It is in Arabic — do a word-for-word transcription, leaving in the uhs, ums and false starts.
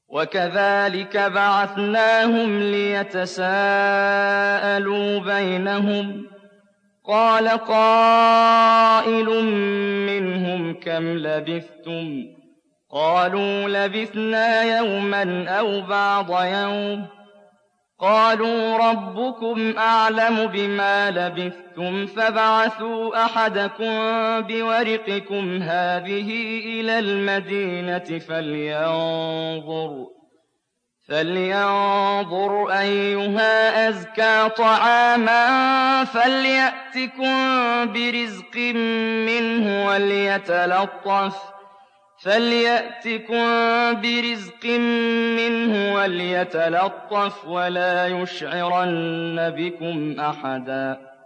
وَكَذَٰلِكَ بَعَثْنَاهُمْ لِيَتَسَاءَلُوا بَيْنَهُمْ ۚ قَالَ قَائِلٌ مِّنْهُمْ كَمْ لَبِثْتُمْ ۖ قَالُوا لَبِثْنَا يَوْمًا أَوْ بَعْضَ يَوْمٍ ۚ قَالُوا رَبُّكُمْ أَعْلَمُ بِمَا لَبِثْتُمْ فَابْعَثُوا أَحَدَكُم بِوَرِقِكُمْ هَٰذِهِ إِلَى الْمَدِينَةِ فَلْيَنظُرْ أَيُّهَا أَزْكَىٰ طَعَامًا فَلْيَأْتِكُم بِرِزْقٍ مِّنْهُ وَلْيَتَلَطَّفْ وَلَا يُشْعِرَنَّ بِكُمْ أَحَدًا